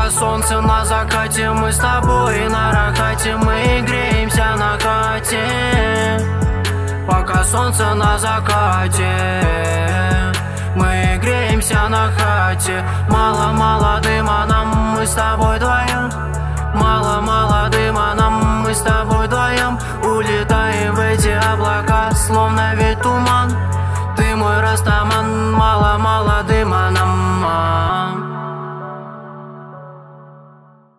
Пока солнце на закате, мы с тобой на ракате, мы греемся на хате. Пока солнце на закате, мы греемся на хате. Мало-мало дыма нам, мы с тобой